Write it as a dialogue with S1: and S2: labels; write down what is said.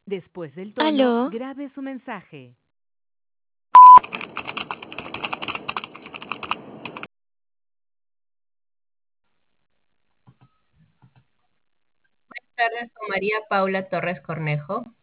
S1: Después del tono,
S2: Aló,
S1: grabe su mensaje.
S3: Buenas tardes con María Paula Torres Cornejo.